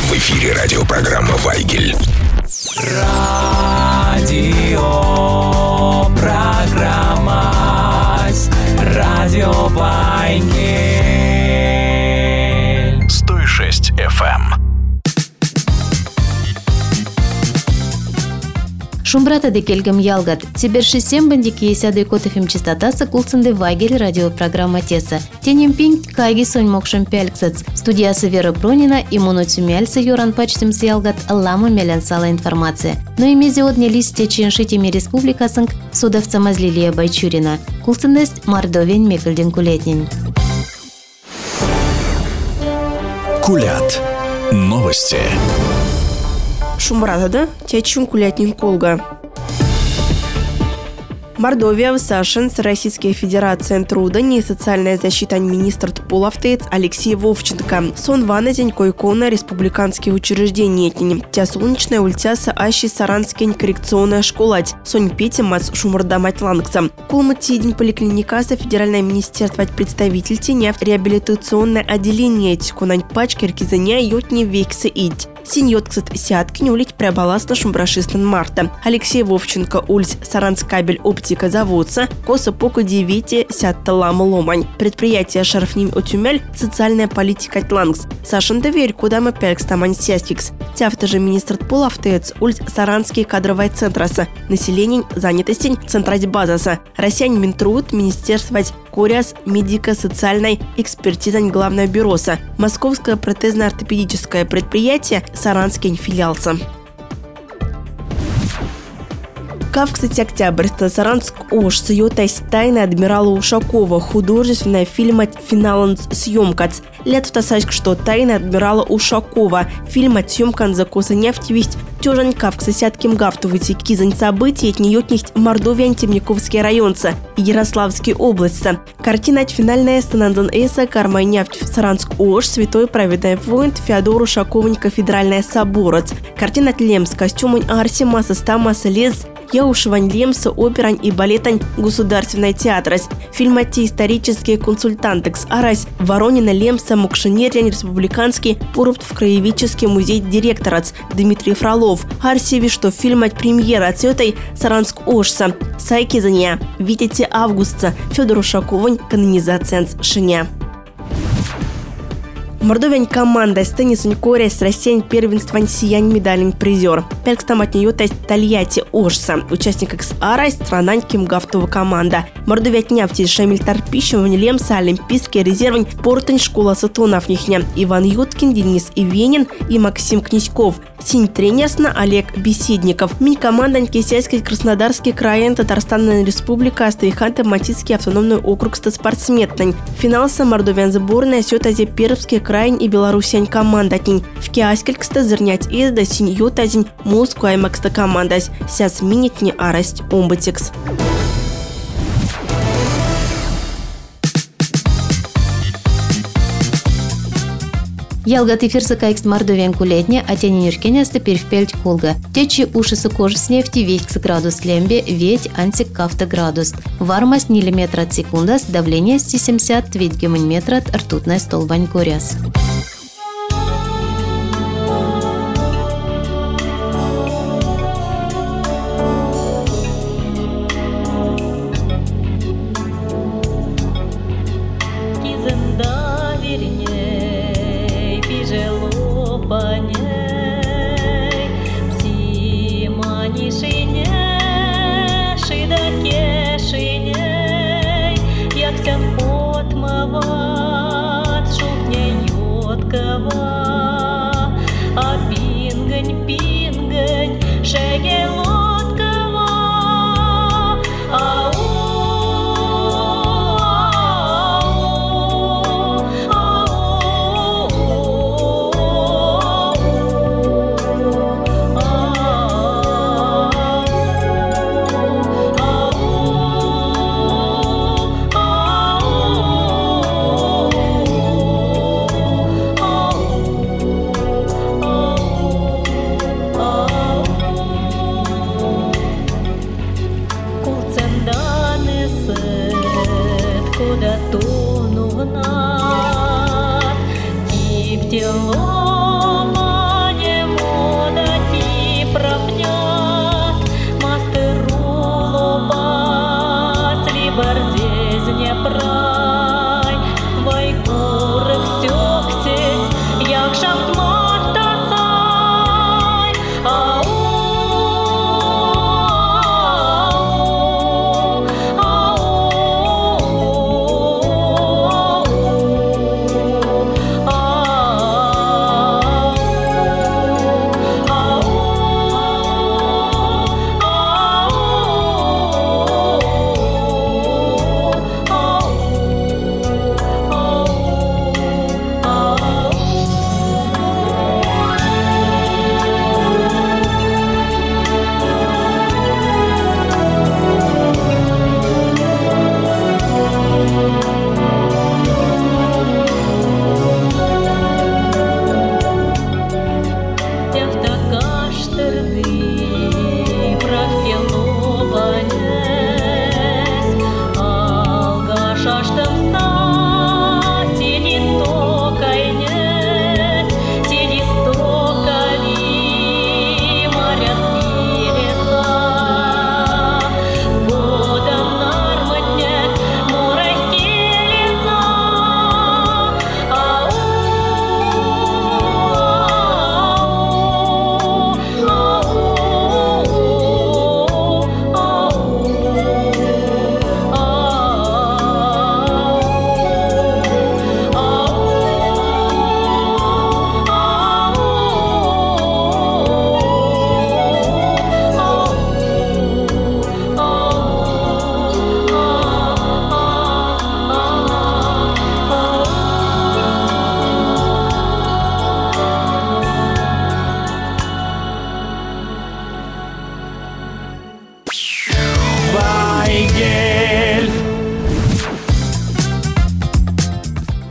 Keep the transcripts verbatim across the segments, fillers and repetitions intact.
В эфире радиопрограмма «Вайгель». Радиопрограмма «Радио Вайгель». сто шесть эф эм. Шумбрата де келгем ялгат. Циберши сембандики есяды котефим частотасы кулцынды Вайгель радиопрограмма теса. Тенем пинг кайги сонь мокшим пяльцац. Студиясы Вера Пронина и Мунуцумяльсы Юран Пачтимс ялгат ламу мелянсала информация. Но и мезе одне листе ченшитими республикасынг судовца Мазлилия Байчурина. Кулцындест Мордовень Мекельден Кулетнин. Кулят. Новости. Шумбратада течун кулятнин колга. Мордовия, Сашин, Российская Федерация труда и социальная защита министр Тполавтец Алексей Вовченко. Сон ваназень койкона республиканские учреждения этним. Тя солнечная ультяса ащи Саранская коррекционная школать. Сонь Петя мас шумардамать лангса. Кулматидень поликлиникаса Федеральное министерство представитель теня реабилитационное отделение тикунань пачки ркизаня йотни вексы ить. Синьот, кстати, сятки не улить преобаласно шумбрашистан марта. Алексей Вовченко ульс Саранскабель оптика заводца, коса поку девяти сятта лама ломань. Предприятие шарфним отюмель социальная политика тлангс. Сашин доверь, куда мы пелькс тамань сястикс. Тяфта же министр Тполавтец ульс Саранский кадровый центраса. Население занятости центрать базаса. Россияне Минтруд, министерство Коряс, медико-социальной экспертизань главное бюроса. Московское протезно-ортопедическое предприятие Саранский филиалса. Кав, кстати, октябрьста Саранск ош сойотась тайна адмирала Ушакова, художественная фильма «Финаланс съемкац». Лет втасачк, что тайна адмирала Ушакова, фильма «Съемкан за коса нефтевисть». Тёжань кав, ксасятким гафтовыти кизань событий от нее книхт Мордовия Темниковский районца, Ярославский областьца. Картина от финальная станандан эса кармай нефть в Саранск ош, святой праведный воин Феодор Ушаковань кафедральная соборец. Картина от Лемс, костюмань Арси, масса ста, масса лес, Яушевань Лемса, оперань и балетань государственной театрась. Фильм от исторические консультантекс Арась, Воронина Лемса, Мокшинерян, республиканский Пурупт в краеведческий музей директорац Дмитрий Фролов. Арсеви, что фильм от премьера от этой Саранск ошса. Сайки за нея. Видите августа. Федор Ушаковань, канонизация шиня. Мордовень команда с теннисом Коря с Россией первенством сиянь медален призер. Пелкстам от нее тест Тольятти Ошса, участник икс-ара страна Кимгафтова команда. Мордовия нефти Шамиль Тарпищев, Лемса, Олимпийский резервень, Портень, школа Сатонов нихня, Иван Юткин, Денис Ивенин и Максим Князьков. Синь тренерсна Олег Беседников. Минь команда Кисельский, Краснодарский край, Татарстанная республика, Астрахань, Матицкий автономный округ спортсменный. Финалса Мордовян сборная Сётази Пермский край и Белорусень команда тень. В Киаскелькста зернять изда синь Ютазень Москва и Макста командась. Сяс минит не арасть омбатикс. Ялгат эфирса кайкс Мордовиан кулетня, а тени нюркеня степер в пельть колга. Течи уши сукож с нефти вейкс градус лембе, ведь антик кафта градус. Вармость миллиметра от секундас, давление сто семьдесят ведь гемонметра от ртутная столбань коряс. А пингань, пингань, шеге лодкова, ау, ау, Тонугнат, тип тело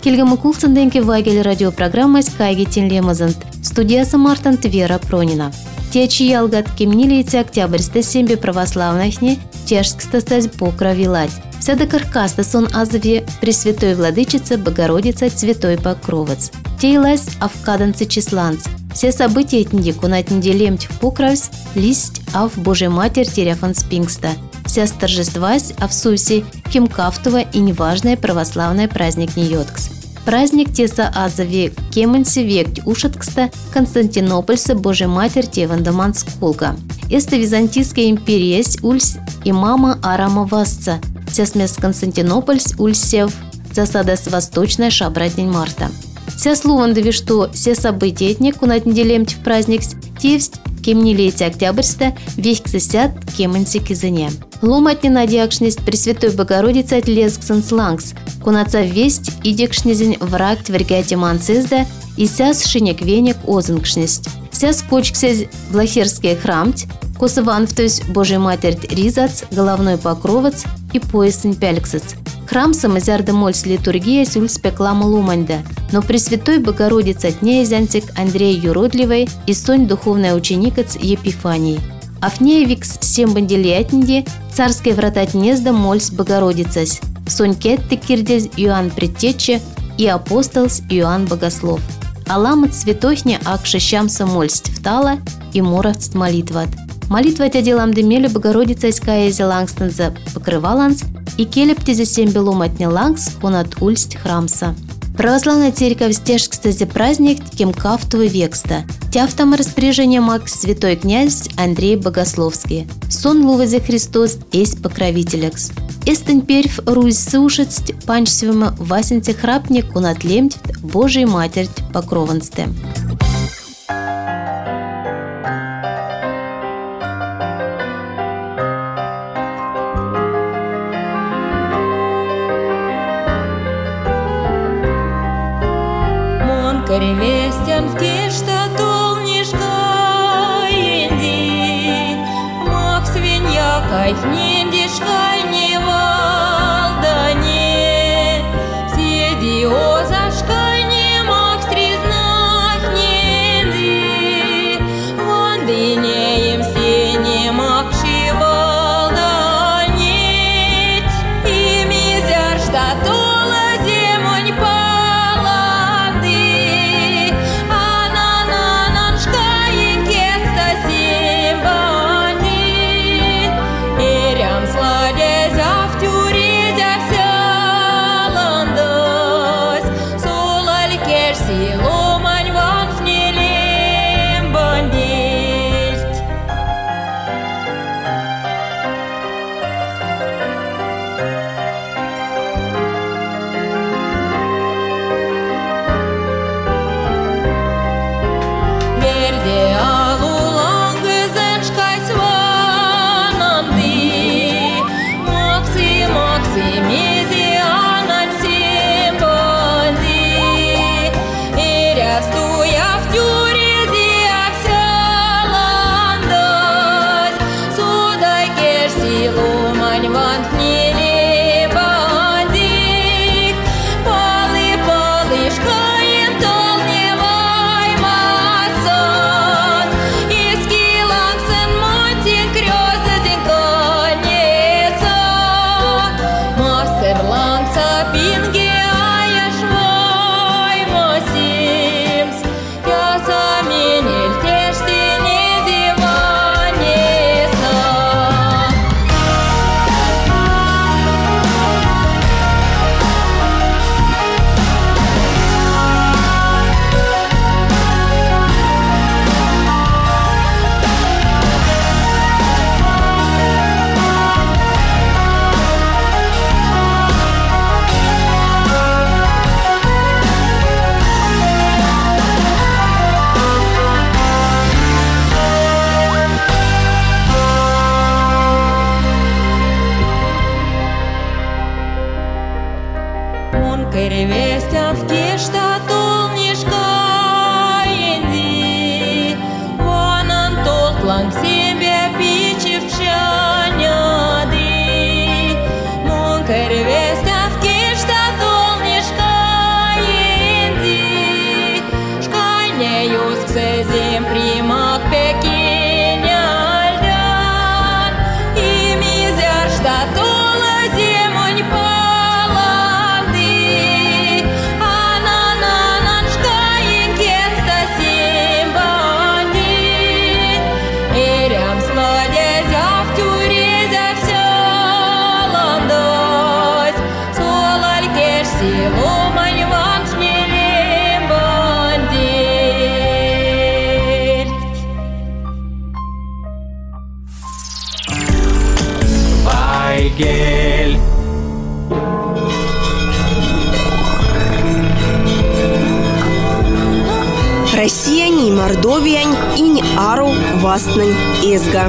Келгамы кулсынденке Вайгель радиопрограммась кайги тенлемазант. Студиясы Мартант Вера Пронина. Течи ялгат кемнилейте октябрьсте сембе православныхне тяжкста стать покровилать. Вся до каркаста сон азве Пресвятой Владычица Богородица Святой Покровец. Тейлась авкаданцы числанц. Все события этнди кунать неделем в покровсь, листь ав Божья Матерь теряфан спингста. Вся торжествась ав суси кемкафтова и неважное православное праздник Ньоткс. Праздник теса азове кеменси вект ушаткста Константинопольса Божья Матерь тевандаман скулка. Эста Византийская империя ульс и мама Арама Васца. Вся смес Константинопольс ульсев засада с восточная шабратнень марта. Вся словандови, что все события этник кунать неделем в праздник тевсть кемнилейте октябрьста вехкса сят кеменси кизыне. Ломатни надиакшнист Пресвятой Богородицы от лесксенс лангс, кунаца весть идекшнизень враг твергяти манцезда и сяс шинек венек озынгшнист. Сяс кочксез влахерский храмть, косыван, то есть Божья Матерь ризац, головной покровец и поясень пяльксец. Храм самозярда мольс литургия сюль спеклама луманьда, но Пресвятой Богородица от неязянцик Андрей Юродливой и сонь духовная ученикец Епифании. Афнеевикс всем банделиятнди царские врата тнезда мольс Богородицась, сонь кетты кирдез Иоанн Предтече и апостолс Иоанн Богослов. Аламат святохня акша щамса мольсть втала и моровст молитват. Молитват оделам демеле Богородица иская зелангстанза покрываланс и келептизе семь беломатня лангс понад ульсть храмса. Православная церковь стежкстазе праздник кемкафтовый векста. Тяфтам распоряжение маг святой князь Андрей Богословский. Сон лувазе Христос есть покровителекс. Эстань перв русь сушесть панчсвема васенце храпник кунат лемть Божий Матерь покровансте. Коревестян в кишта толнишка инди, мах свинья кайхниндишка не валдане, седи озашка не мах стризнах нинди, вандыне им сене мах шивалданить, и мизер шта тола земонь па. Перевестя в кишта толнишка инди, ванан толклан себе пичи в чаняды. Мон перевестя в кишта толнишка Мордовиянь инь ару вастнань эзга.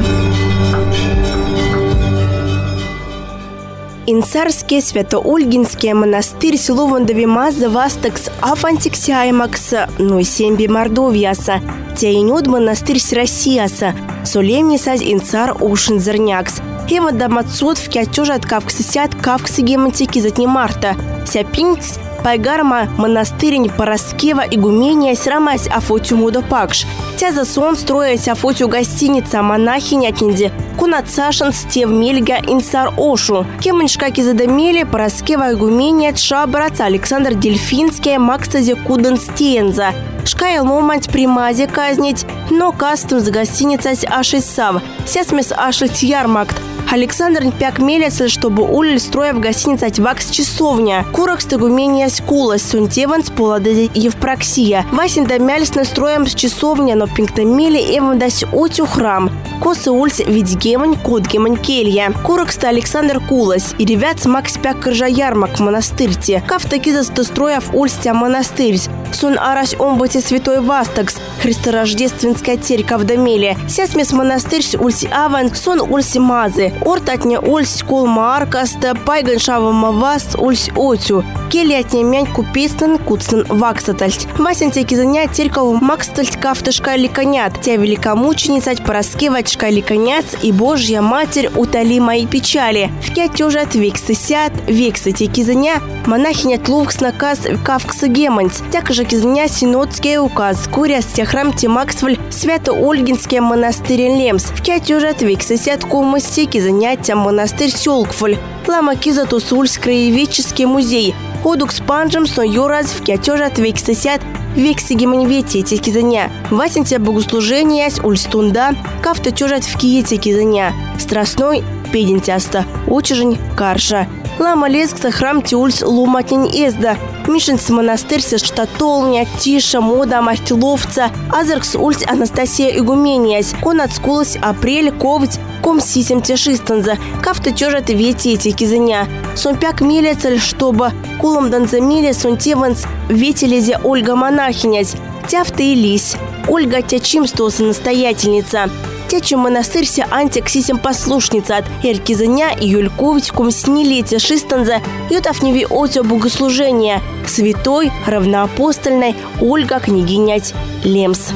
Инцарский Свято-Ольгинский монастырь Силовандови Маза Вастакс Афантиксяемакс, ну и семби Мордовияса, Тяинод монастырь Россияса, Солемнисаз Инцар Ушинзернякс. Ева дамацот в кятюжат кавксисят кавксы гемантики затни марта. Сяпинц Пайгарма монастырень Пороскева игумения срамась Афотю Мудопакш. Тя за сон строясь Афотю гостиница монахиня кинди Кунацашин стев мельга инсар ошу. Кеманшкаки задамели Пороскева игумения тша братца Александр Дельфинский Максазе Куденстенза. Шкайл момент примазе казнить, но кастом за гостиницей Ашисав. Сесмес Ашить ярмакт. Александр пяк мелется, чтобы улиль строя в гостинице Вакс часовня. Курах стыгумения скулас, сунтеван с поладази Евпроксия. Васин да мяльс настроем с часовня, но пинктамели эван дась отю храм. Косы ульс видьгемань, кодгемань келья. Курах ста Александр Кулас. И ребят Макс пяк крыжа ярмак монастырьте. Кав таки застострояв ульстя монастырь. Сун арась омбати святой Вастакс. Христорождественская церковь Дамелия. Сесмес монастырь ульси аван, сон ульси мазы. Ортатня ульсь колма аркаста, пайган шавама вас ульсь отю. Келиатня мянь купецнан куцнан ваксатальть. Васентяки занять церковь макстальть кафташка ликонят. Тя великомученицать пораскевачка ликоняц и Божья Матерь утоли мои печали. В кятюжат вексы сят, вексы теки заня, монахиня тлувкс наказ кавкса геманц. Тяка же кизаня синодский указ, куряс храм Тимаксваль, Свято-Ольгинский монастырь Лемс. В кятюжат вексы сят кумастеки занятия монастырь Сёлкфоль. Лама кизатус ульс краеведческий музей. Ходук с панжем сно юраз в кятюжат вексы сят вексы геманьвети теки заня. Васентя богослужения с ульстунда, кафта чужат в киете кизаня. Страстной педентяста, учежень карша. Лама лескса храм тиульс луматнень эзда. Мишенс монастырь со штатолня, тиша, мода, мартиловца. Азеркс ульс Анастасия игумениясь. Кон отскулась апрель, ковать, ком сисем тешистанза. Кафта чужат вети эти кизаня. Сон пяк милецель, чтобы кулом данзамиле сон теванс ветелезе Ольга монахинясь. Тяфта и лись. Ольга тячимстоса настоятельница. Тячу монастырься антиксисем послушница от Эркизаня и Юлькович ком снилетия шистанза ютафневи отё богослужения. Святой, равноапостольной Ольга княгинять Лемс.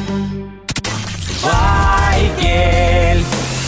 Вайгель.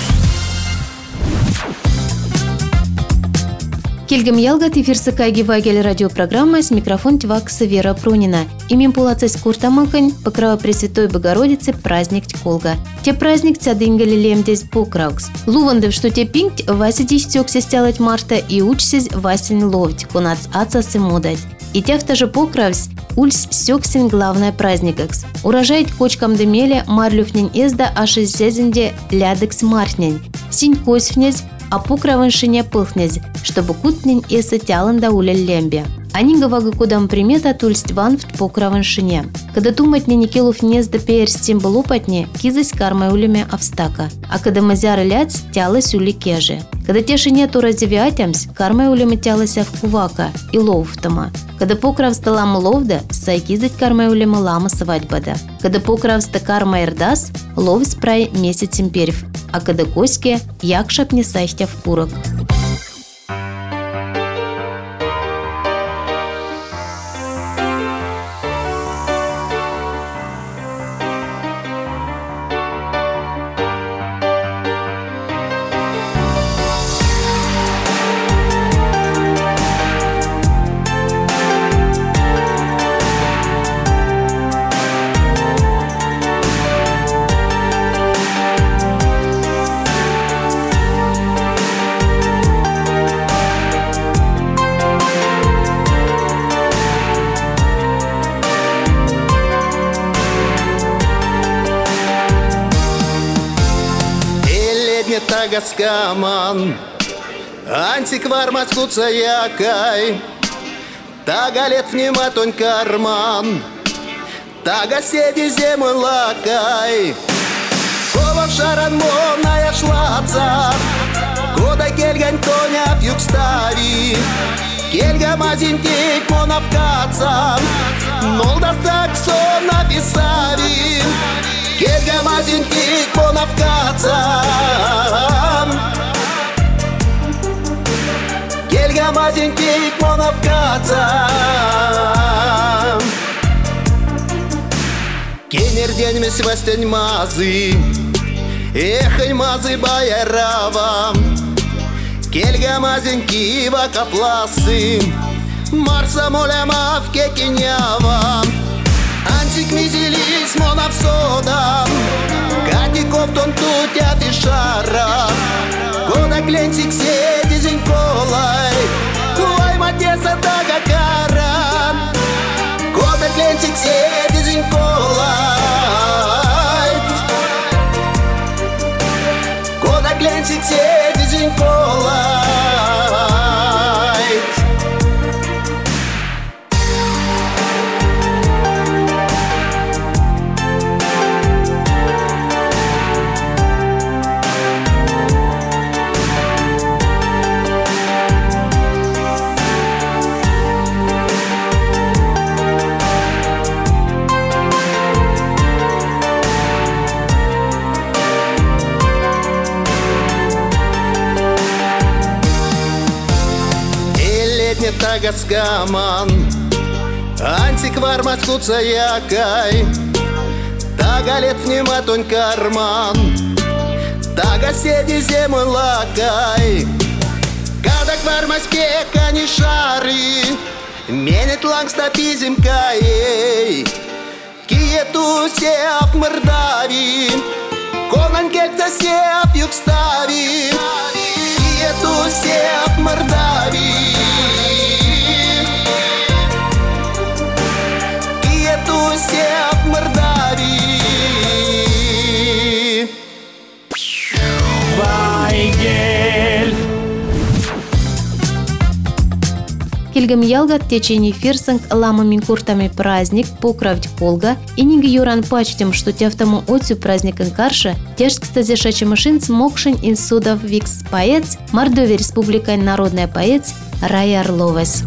Кельгам ялгат эфирсы кайги Вайгель радиопрограмма с микрофон Твакса Вера Пронина. Имем пулацес куртамакань покрова Пресвятой Богородицы праздник Тьколга. Те праздник цадынгали лемдесь покраукс. Лувандев, что те пинкт васидись тёкся стялать марта и учсись васень ловить, конац аца сымодать. И тя в та же покравсь ульс сёксин главное праздникакс. Урожает кочкам демеля марлюфнень эзда аши зезенде лядекс мартнень. Синь косьфнязь, а покровеншине пылхнязь, чтобы кутнень эса тялан да улель лембе. Они гавага кудам примета тульсть ван в покровеншине. Когда думать не никелов незда пеер стим болопатне, кизась кармай улеме австака. А когда мазяры ляц, тялась ули кеже. Когда тешине то разевиатямс, кармай улеме тялася в кувака и ловтама. Когда покровста лама ловда, сайкизать кармай улеме лама свадьбада. Когда покровста карма ирдас, лов спрай месяц имперев. А когда коське, як шапне сайхтя в курок. Тагаскаман, антиквар маскуца якай, тагалет вниматонь карман, тага седи землю лакай. Кова шаран моная шлаца, кода кельгань тоня в югстави, кельга мазинтик монавкаца, нолда саксон написави. Келгем азинтик монап кацам Келгем азинтик монап кацам Кенерден мес вестен мазы Эхай мазы баяравам Келгем азинки вакапласы Марса молема в кекинявам Антик мизилис монап содам Катиков тон тут афишара Кода кленцик седи зиньколай Лай матеса тага кара Кода кленцик седи зиньколай Кода кленцик седи зиньколай Тагаскаман Антиквар маткуца якай Тагалет вниматонь карман Тага седи землю лакай Кадак вармас пека не шары Менет ланг стапизим каей Киету сеап мордави Конан кельца сеап югстави Киету сеап мордави Сеп Мордавии Вайгель. Келгем ялгат течение фирсинг ламами куртами праздник покравдь полга и ниги юран пачтем, что тяфтому отцу праздникен карше, тяжк стазешачи машин смокшин инсудов викс поэц, Мордовия республика народная поэц Рая Орловас.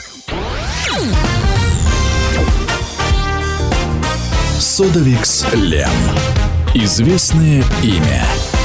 Содовикс Лем. Известное имя.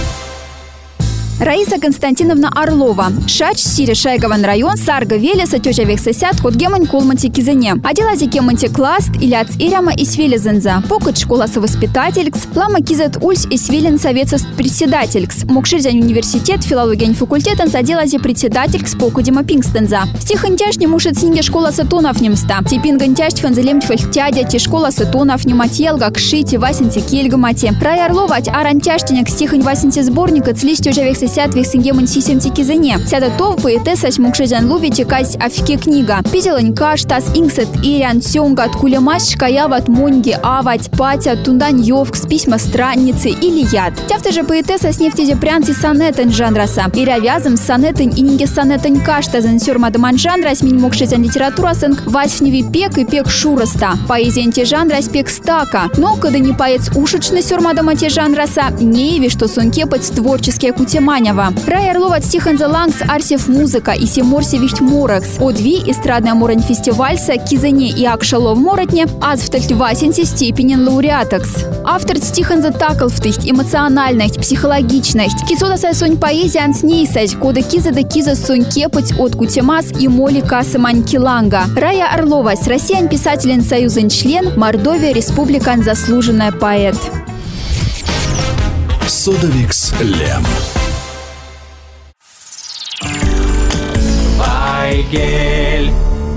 Раиса Константиновна Орлова. Шач, Сири Шайгован район, Сарга Велеса, тёча Вексесят, кот гемань кулманти кизене. Аделази кеманти класт, иляц иряма и свелезенза. Покот школа совоспитателькс, лама кизет ульс и свелен совета председателькс. Мокширзянь университет, филология факультетен, аделази председателькс покудима пингстенза. Стихантяш не мушет синге школа сатонов немста. Типингантяш фанзелем тфальтядя, ти школа сатонов нематьелга, кшити, васенти кельгамати. Рая Орлова, арантяштинек стихань васенти сборника, цлись тёча Вексесят. Сят вексингемон сисем тикизене. Сята тов поэтесса смукшезян луви текась афике книга. Пизеланька штас инксет ирян сёнгат кулемаш шкаяват моньги авать патя тундан йовкс письма странницы или яд. Тяфта же поэтесса с нефтезе прянцы сонетен жанраса. Иря вязом сонетен и нинге сонетен каштазен сёрмадаман жанрас минь мукшезян литература сэнк васьфневи пек и пек шураста. Поэзия те жанрас пек стака. Но когда не поэц ушечный сёрмадама те жанраса, не еви, что сон кепать творческие кутема. Рая Орлова стиханза лангс арсев музыка и семорси вихть моракс. Одви эстрадная морань фестивальса кизене и акшалов моратне аз в тальтвасенсе степенен лауреатакс. Автор стиханза таклфтыхть эмоциональность, психологичность. Кизода сайсонь поэзия анснейсать, кода киза да киза сонь кепать от кутемас и моли касамань киланга. Рая Орлова, россиян писателен союзен член, Мордовия республикан заслуженная поэт. Содовикс Лем. Вайгель.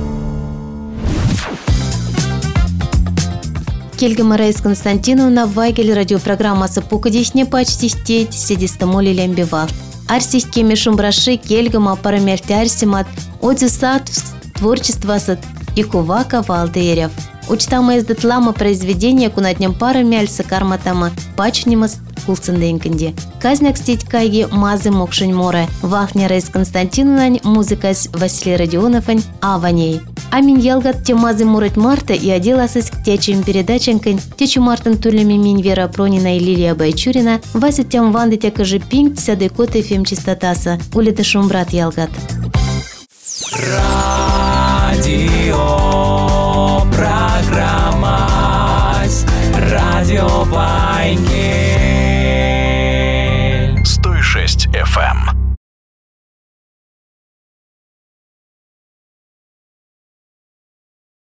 Келгем Раиса Константиновна Вайгель радиопрограммасы покадихне почти стеть седистомоли лямбива. Арсих кемешум браши Келгема парамельте арсимат одюсат творчество сад и кувака валдерев. Учтама из детлама произведения кунатням пара мяльса карматама пачнимас кулценденканди. Казняк стить кайги мазы мокшень море. Вахня Раиса Константиновна музыкась Василий Родионовань аваней. Амин ялгат те мазы мурать марта и оделасась к течим передачанкань. Течу мартын тулями минь Вера Пронина и Лилия Байчурина. Вася тям ванды тяка же пинг сяды коты фем чистотаса. Улита шумбрат ялгат. Радио программа Радио Вайгель. Айгель.